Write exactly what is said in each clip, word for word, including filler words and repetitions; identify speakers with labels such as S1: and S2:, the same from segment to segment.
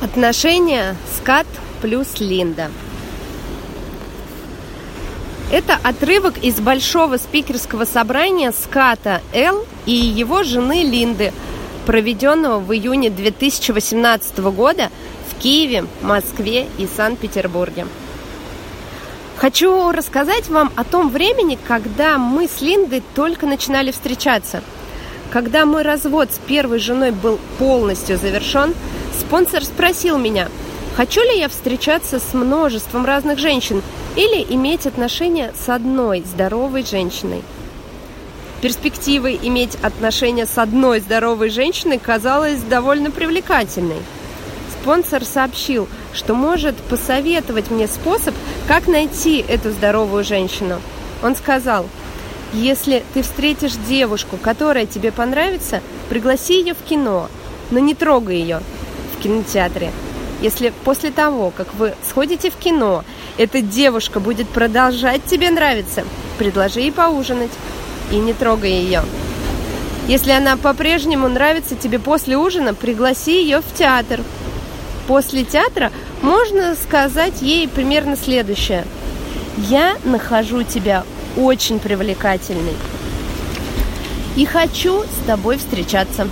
S1: Отношения Скат плюс Линда. Это отрывок из большого спикерского собрания Ската Л. и его жены Линды, проведенного в июне две тысячи восемнадцатого года в Киеве, Москве и Санкт-Петербурге. Хочу рассказать вам о том времени, когда мы с Линдой только начинали встречаться. Когда мой развод с первой женой был полностью завершен, спонсор спросил меня, хочу ли я встречаться с множеством разных женщин или иметь отношения с одной здоровой женщиной. Перспективой иметь отношения с одной здоровой женщиной казалась довольно привлекательной. Спонсор сообщил, что может посоветовать мне способ, как найти эту здоровую женщину. Он сказал, если ты встретишь девушку, которая тебе понравится, пригласи ее в кино, но не трогай ее в кинотеатре. Если после того, как вы сходите в кино, эта девушка будет продолжать тебе нравиться, предложи ей поужинать и не трогай ее. Если она по-прежнему нравится тебе после ужина, пригласи ее в театр. После театра можно сказать ей примерно следующее. Я нахожу тебя очень привлекательной и хочу с тобой встречаться.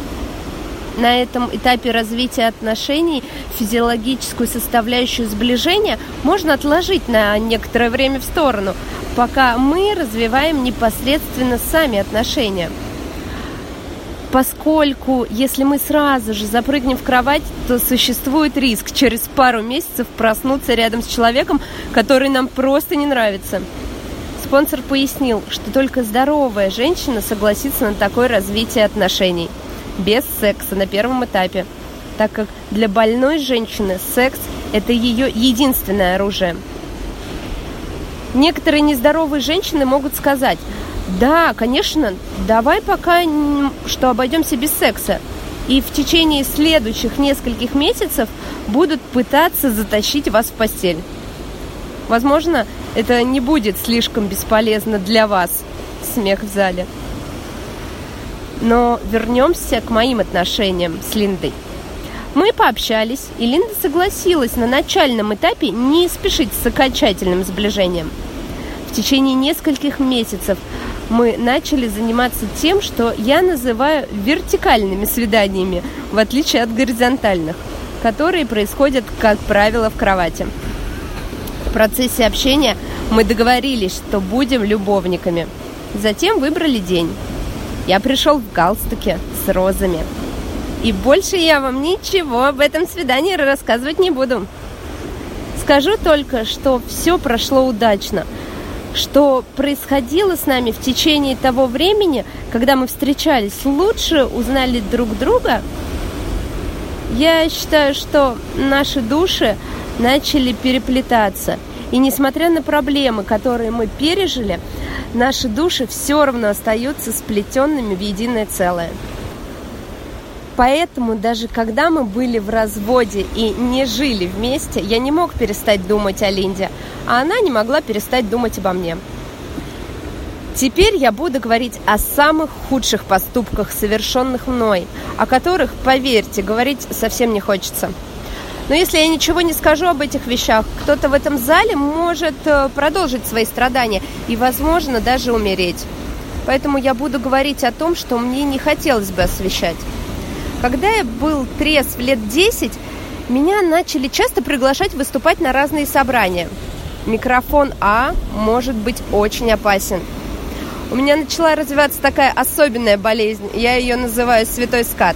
S1: На этом этапе развития отношений физиологическую составляющую сближения можно отложить на некоторое время в сторону, пока мы развиваем непосредственно сами отношения. Поскольку, если мы сразу же запрыгнем в кровать, то существует риск через пару месяцев проснуться рядом с человеком, который нам просто не нравится. Спонсор пояснил, что только здоровая женщина согласится на такое развитие отношений, без секса на первом этапе, так как для больной женщины секс – это ее единственное оружие. Некоторые нездоровые женщины могут сказать, да, конечно, давай пока что обойдемся без секса, и в течение следующих нескольких месяцев будут пытаться затащить вас в постель. Возможно, это не будет слишком бесполезно для вас. Смех в зале. Но вернемся к моим отношениям с Линдой. Мы пообщались, и Линда согласилась на начальном этапе не спешить с окончательным сближением. В течение нескольких месяцев мы начали заниматься тем, что я называю вертикальными свиданиями, в отличие от горизонтальных, которые происходят, как правило, в кровати. В процессе общения мы договорились, что будем любовниками. Затем выбрали день. Я пришел в галстуке с розами. И больше я вам ничего об этом свидании рассказывать не буду. Скажу только, что все прошло удачно. Что происходило с нами в течение того времени, когда мы встречались, лучше узнали друг друга. Я считаю, что наши души начали переплетаться. И несмотря на проблемы, которые мы пережили, наши души все равно остаются сплетенными в единое целое. Поэтому даже когда мы были в разводе и не жили вместе, я не мог перестать думать о Линде, а она не могла перестать думать обо мне. Теперь я буду говорить о самых худших поступках, совершенных мной, о которых, поверьте, говорить совсем не хочется. Но если я ничего не скажу об этих вещах, кто-то в этом зале может продолжить свои страдания и, возможно, даже умереть. Поэтому я буду говорить о том, что мне не хотелось бы освещать. Когда я был трезв лет десять, меня начали часто приглашать выступать на разные собрания. Микрофон А может быть очень опасен. У меня начала развиваться такая особенная болезнь, я ее называю святой скат.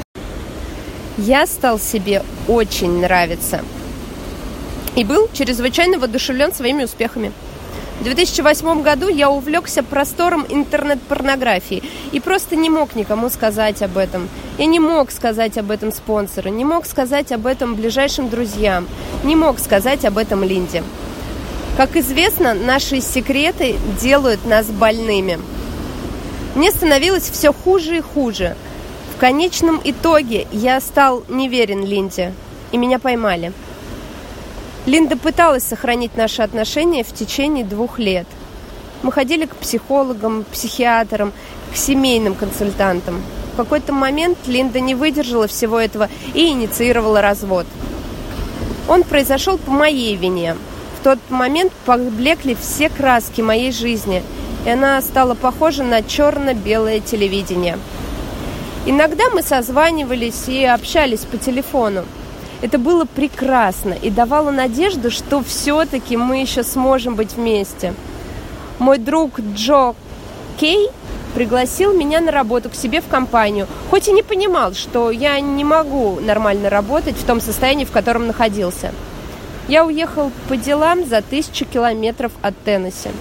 S1: Я стал себе очень нравиться и был чрезвычайно воодушевлен своими успехами. В две тысячи восьмом году я увлекся простором интернет-порнографии и просто не мог никому сказать об этом. Я не мог сказать об этом спонсору, не мог сказать об этом ближайшим друзьям, не мог сказать об этом Линде. Как известно, наши секреты делают нас больными. Мне становилось все хуже и хуже. В конечном итоге я стал неверен Линде, и меня поймали. Линда пыталась сохранить наши отношения в течение двух лет. Мы ходили к психологам, психиатрам, к семейным консультантам. какой-то момент Линда не выдержала всего этого и инициировала развод. Он произошел по моей вине. В тот момент поблекли все краски моей жизни, и она стала похожа на черно-белое телевидение. Иногда мы созванивались и общались по телефону. Это было прекрасно и давало надежду, что все-таки мы еще сможем быть вместе. Мой друг Джо Кей пригласил меня на работу к себе в компанию, хоть и не понимал, что я не могу нормально работать в том состоянии, в котором находился. Я уехал по делам за тысячу километров от Теннесси.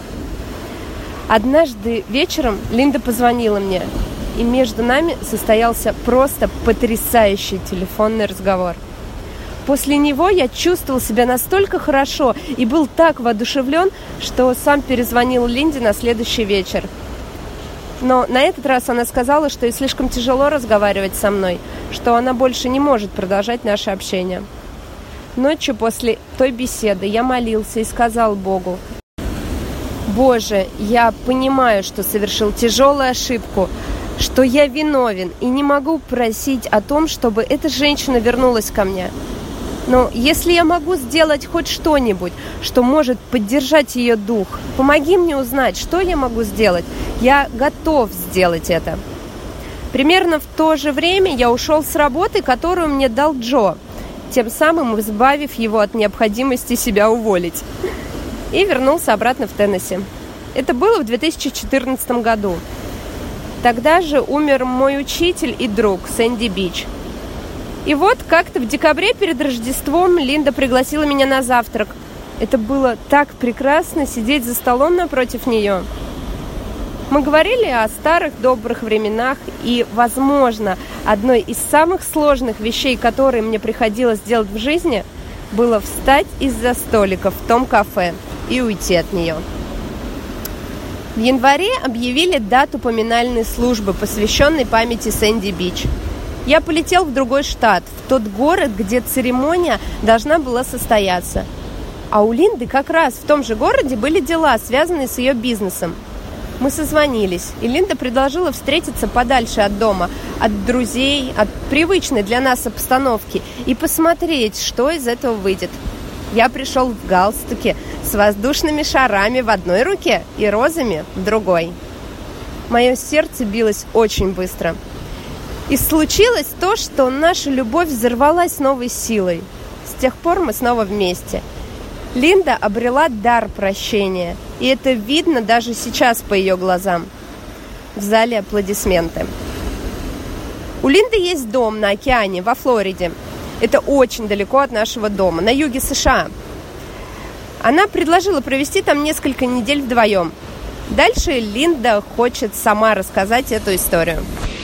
S1: Однажды вечером Линда позвонила мне, и между нами состоялся просто потрясающий телефонный разговор. После него я чувствовал себя настолько хорошо и был так воодушевлен, что сам перезвонил Линде на следующий вечер. Но на этот раз она сказала, что ей слишком тяжело разговаривать со мной, что она больше не может продолжать наше общение. Ночью после той беседы я молился и сказал Богу: «Боже, я понимаю, что совершил тяжелую ошибку, что я виновен и не могу просить о том, чтобы эта женщина вернулась ко мне. Но если я могу сделать хоть что-нибудь, что может поддержать ее дух, помоги мне узнать, что я могу сделать. Я готов сделать это». Примерно в то же время я ушел с работы, которую мне дал Джо, тем самым избавив его от необходимости себя уволить, и вернулся обратно в Теннесси. Это было в две тысячи четырнадцатом году. Тогда же умер мой учитель и друг Сэнди Бич. И вот как-то в декабре перед Рождеством Линда пригласила меня на завтрак. Это было так прекрасно сидеть за столом напротив нее. Мы говорили о старых добрых временах, и, возможно, одной из самых сложных вещей, которые мне приходилось делать в жизни, было встать из-за столика в том кафе и уйти от нее. В январе объявили дату поминальной службы, посвященной памяти Сэнди Бич. Я полетел в другой штат, в тот город, где церемония должна была состояться. А у Линды как раз в том же городе были дела, связанные с ее бизнесом. Мы созвонились, и Линда предложила встретиться подальше от дома, от друзей, от привычной для нас обстановки и посмотреть, что из этого выйдет. Я пришел в галстуке с воздушными шарами в одной руке и розами в другой. Мое сердце билось очень быстро. И случилось то, что наша любовь взорвалась новой силой. С тех пор мы снова вместе. Линда обрела дар прощения, и это видно даже сейчас по ее глазам. В зале аплодисменты. У Линды есть дом на океане, во Флориде. Это очень далеко от нашего дома, на юге США. Она предложила провести там несколько недель вдвоем. Дальше Линда хочет сама рассказать эту историю.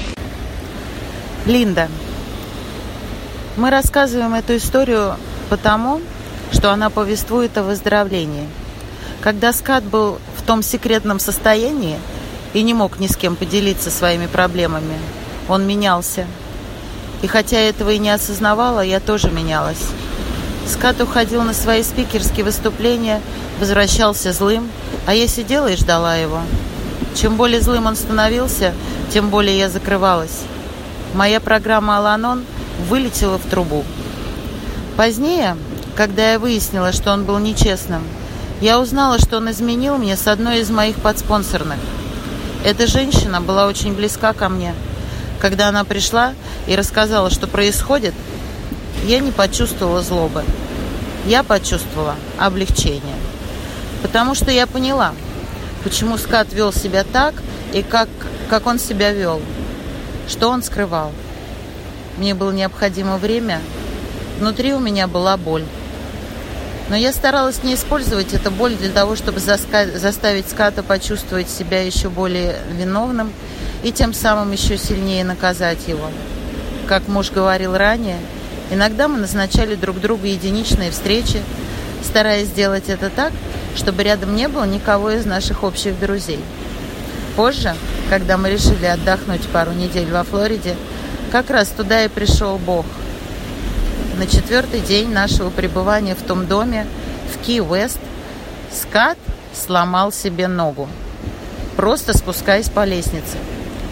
S2: Линда, мы рассказываем эту историю потому, что она повествует о выздоровлении. Когда Скат был в том секретном состоянии и не мог ни с кем поделиться своими проблемами, он менялся. И хотя я этого и не осознавала, я тоже менялась. Скат уходил на свои спикерские выступления, возвращался злым, а я сидела и ждала его. Чем более злым он становился, тем более я закрывалась. Моя программа «Ал-Анон» вылетела в трубу. Позднее, когда я выяснила, что он был нечестным, я узнала, что он изменил мне с одной из моих подспонсорных. Эта женщина была очень близка ко мне. Когда она пришла и рассказала, что происходит, я не почувствовала злобы. Я почувствовала облегчение. Потому что я поняла, почему Скат вел себя так и как, как он себя вел. Что он скрывал. Мне было необходимо время. Внутри у меня была боль. Но я старалась не использовать эту боль для того, чтобы заска- заставить Ската почувствовать себя еще более виновным и тем самым еще сильнее наказать его. Как муж говорил ранее, иногда мы назначали друг другу единичные встречи, стараясь сделать это так, чтобы рядом не было никого из наших общих друзей. Позже, когда мы решили отдохнуть пару недель во Флориде, как раз туда и пришел Бог. На четвертый день нашего пребывания в том доме в Ки-Уэст Скат сломал себе ногу, просто спускаясь по лестнице.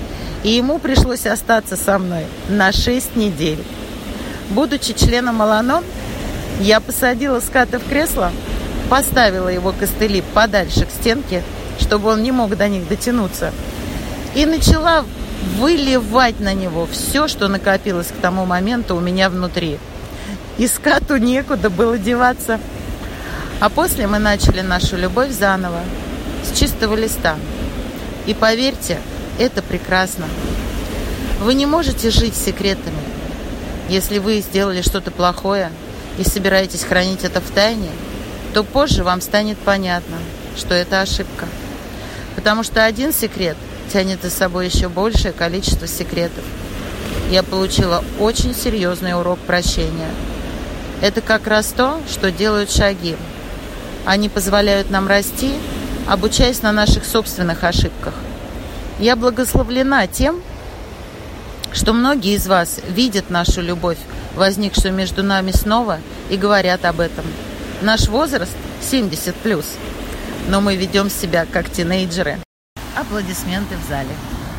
S2: И ему пришлось остаться со мной на шесть недель. Будучи членом Al-Anon, я посадила ската в кресло, поставила его костыли подальше к стенке, чтобы он не мог до них дотянуться, и начала выливать на него все, что накопилось к тому моменту у меня внутри. И скату некуда было деваться. А после мы начали нашу любовь заново, с чистого листа. И поверьте, это прекрасно. Вы не можете жить секретами. Если вы сделали что-то плохое и собираетесь хранить это в тайне, то позже вам станет понятно, что это ошибка. Потому что один секрет тянет за собой еще большее количество секретов. Я получила очень серьезный урок прощения. Это как раз то, что делают шаги. Они позволяют нам расти, обучаясь на наших собственных ошибках. Я благословлена тем, что многие из вас видят нашу любовь, возникшую между нами снова, и говорят об этом. Наш возраст семьдесят плюс, но мы ведем себя как тинейджеры. Аплодисменты в зале.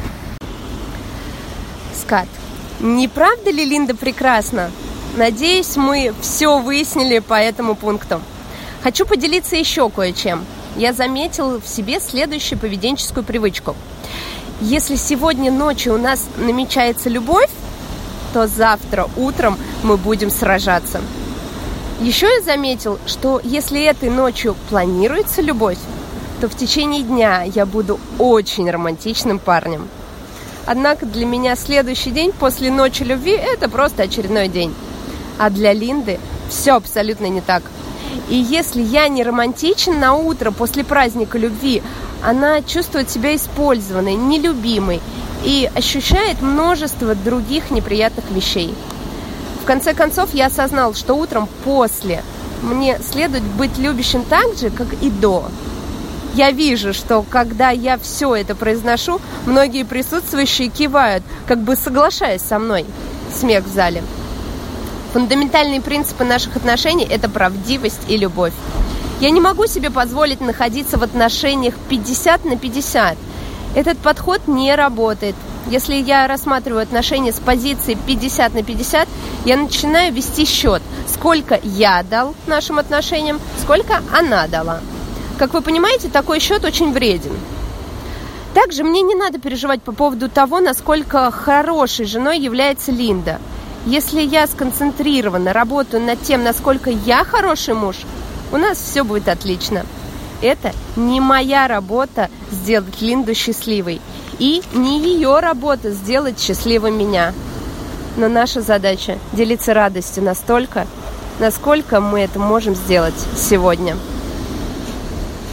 S1: Скат, не правда ли Линда прекрасна? Надеюсь, мы все выяснили по этому пункту. Хочу поделиться еще кое-чем. Я заметил в себе следующую поведенческую привычку. Если сегодня ночью у нас намечается любовь, то завтра утром мы будем сражаться. Еще я заметил, что если этой ночью планируется любовь, то в течение дня я буду очень романтичным парнем. Однако для меня следующий день после ночи любви – это просто очередной день. А для Линды все абсолютно не так. И если я не романтичен на утро после праздника любви, она чувствует себя использованной, нелюбимой и ощущает множество других неприятных вещей. В конце концов, я осознал, что утром после мне следует быть любящим так же, как и до. Я вижу, что когда я все это произношу, многие присутствующие кивают, как бы соглашаясь со мной. Смех в зале. Фундаментальные принципы наших отношений – это правдивость и любовь. Я не могу себе позволить находиться в отношениях пятьдесят на пятьдесят. Этот подход не работает. Если я рассматриваю отношения с позиции пятьдесят на пятьдесят, я начинаю вести счет, сколько я дал нашим отношениям, сколько она дала. Как вы понимаете, такой счет очень вреден. Также мне не надо переживать по поводу того, насколько хорошей женой является Линда. Если я сконцентрированно работаю над тем, насколько я хороший муж, у нас все будет отлично. Это не моя работа сделать Линду счастливой. И не ее работа сделать счастливым меня. Но наша задача делиться радостью настолько, насколько мы это можем сделать сегодня.